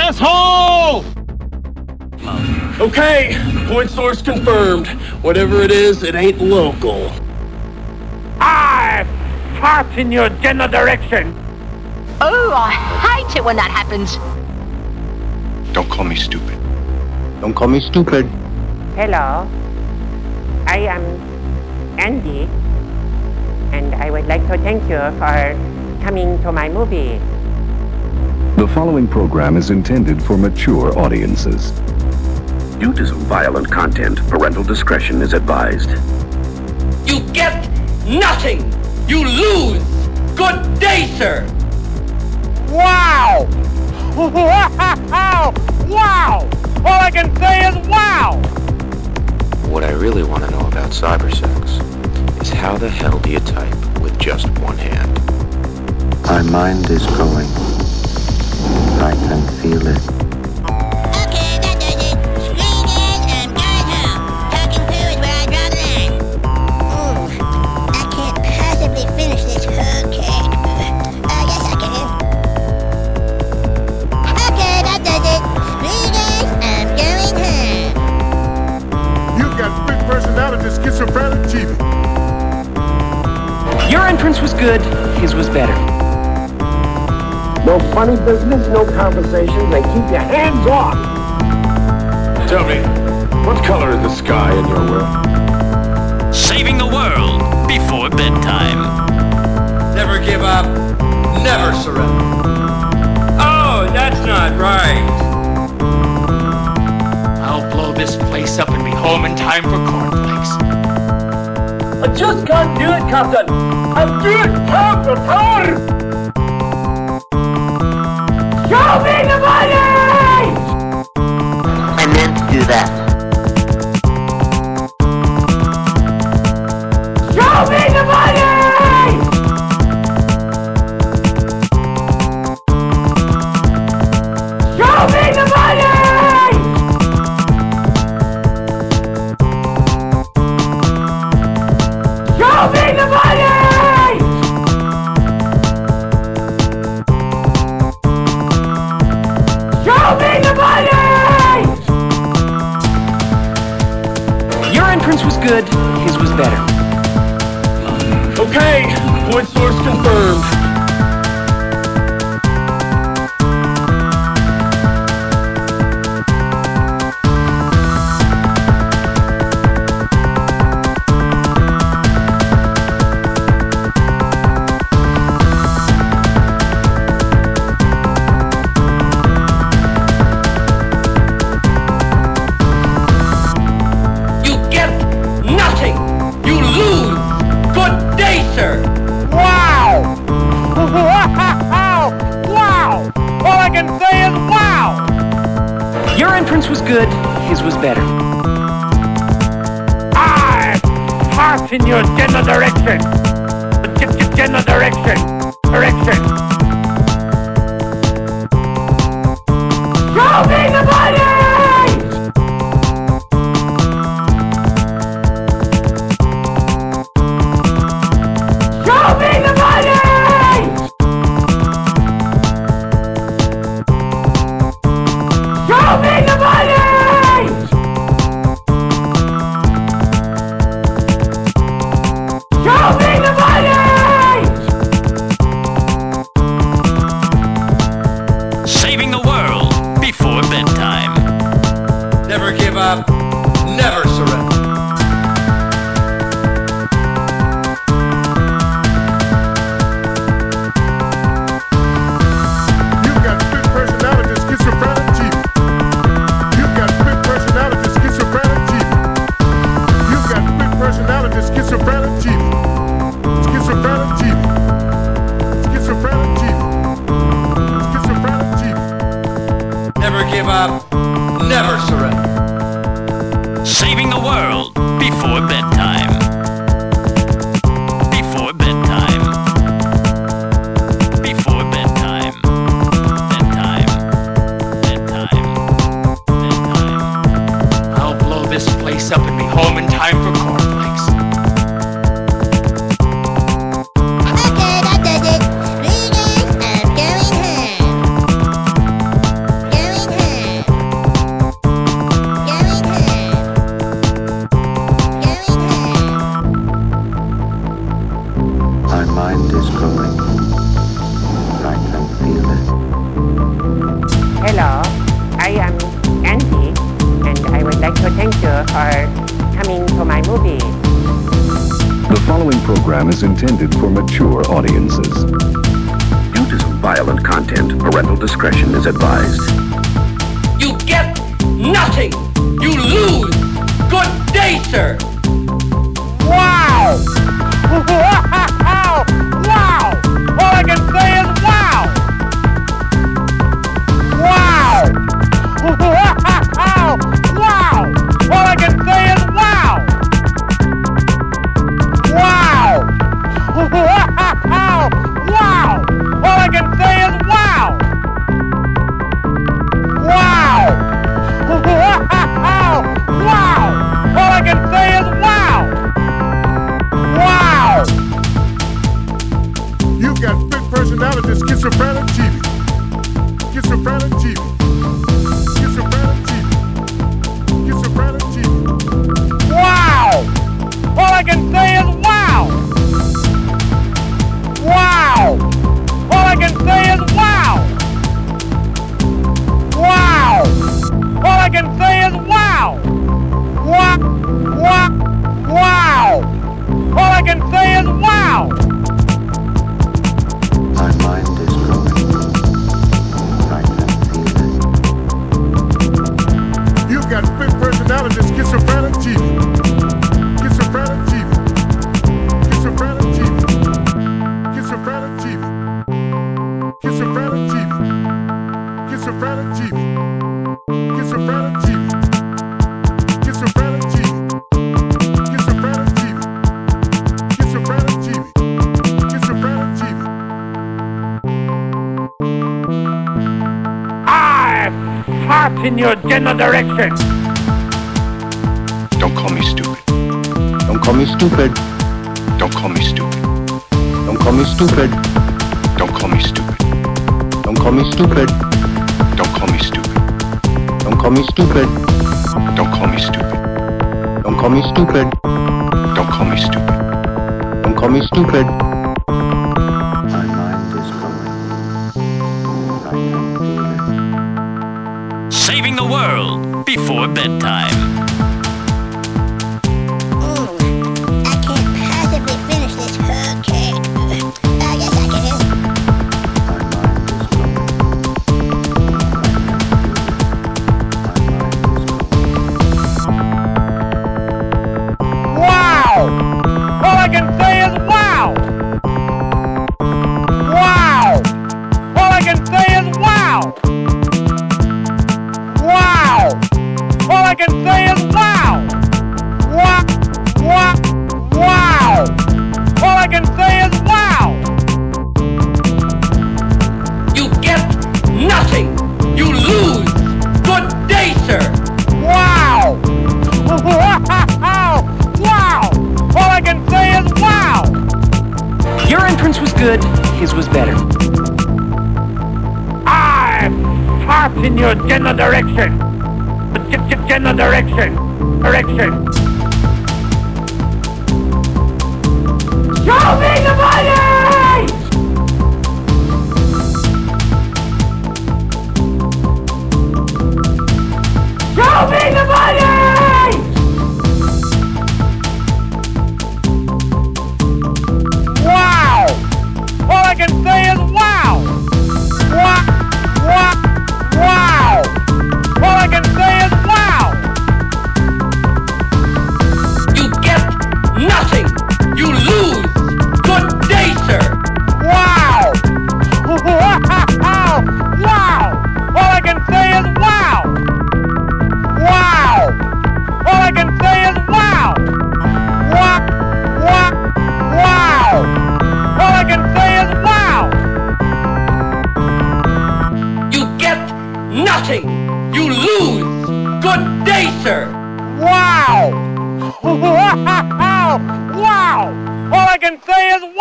asshole! Okay, point source confirmed. Whatever it is, it ain't local. I fart in your general direction. Oh, I hate it when that happens. Don't call me stupid. Don't call me stupid. Hello, I am Andy, and I would like to thank you for coming to my movie. The following program is intended for mature audiences. Due to some violent content, parental discretion is advised. You get nothing! You lose! Good day, sir! Wow! Wow! All I can say is wow! What I really want to know about cybersex is how the hell do you type with just one hand? My mind is going. I can feel it. Okay, that does it. Screeners and guys home. Talking poo is where I'd rather end. I can't possibly finish this whole cake. Yes, I can. Okay, that does it. Screeners, I'm going home. You got split personality, schizophrenic chief. Your entrance was good, his was better. No funny business, no conversations, and keep your hands off. Tell me, what color is the sky in your world? Saving the world before bedtime. Never give up, never surrender. Oh, that's not right. I'll blow this place up and be home in time for cornflakes. I just can't do it, Captain. I can't have the power. Show me the money! I meant to do that. Show me the money! Show me the money! Show me the money! Show me the money! Your entrance was good, his was better. Okay, point source confirmed. You get nothing! You lose! Good day, sir! Wow! Wow! All I can say is wow! Your entrance was good, his was better. I fart in your general direction. General direction. Direction. Show me the money! Show me the money! Show me the money! Show me the money! Saving the world before bedtime. Never give up, never surrender. You got split personality, schizophrenic chief. You got split personality, schizophrenic chief. You got split personality, schizophrenic chief. Schizophrenic chief. Schizophrenic chief. Schizophrenic chief. Never give up, never surrender. Saving the world before bedtime. Before bedtime. Before bedtime. Bedtime. Bedtime. Bedtime. I'll blow this place up and be home in time for cornflakes. Okay, that does it. Screeners, I'm going home. Going program is intended for mature audiences. Due to some violent content, parental discretion is advised. You get nothing. You lose. Good day, sir. Wow! Wow! All I can say is wow! Wow! Wow! All I can say is wow! Wow! Wow! All I can say is wow! Wow! Wow! All I can say is wow! Wow! You've got split personality, schizophrenic TV. Schizophrenic TV. Schizophrenic TV. Schizophrenic TV. Wow! All I can say is wow! Wow! All I can say is wow! Wow! All I can say is wow! Wow! Wow! All I can say is wow! My mind is growing. I can feel it. You've got split personality, schizophrenic TV. Schizophrenic TV. Schizophrenic TV. Schizophrenic TV. Schizophrenic TV. Schizophrenic TV. Schizophrenic TV. Schizophrenic TV. Schizophrenic TV. Schizophrenic TV. Schizophrenic TV. I fart in your general direction. Don't call me stupid. Don't call me stupid. Don't call me stupid. Don't call me stupid. Don't call me stupid. Don't call me stupid. Don't call me stupid. Don't call me stupid. Don't call me stupid. Don't call me stupid. Don't call me stupid. Don't call me stupid. My mind is growing. I can feel it. Saving the world before bedtime. I can't possibly finish this whole cake. I guess I can. Wow! All I can say is wow! Wow! All I can say is wow! Wow! All I can say is wow! Wow! Wow! Wow! All I can say is wow! You get nothing. You lose. Good day, sir. Wow! Wow! All I can say is wow! Your entrance was good, his was better. I fart in your general direction. General direction. Direction. Show me the money! Show me the money! Wow! All I can say is wow! Wow! Wow! Wow! All I can say is wow! You get nothing. You lose. Good day, sir. Wow! Wow! All I can say is wow! Wow! All I can say is wow! Wow! Wow! Wow! All I can say is wow! You get nothing. You lose. Good day, sir. Wow! Wow! All I can say is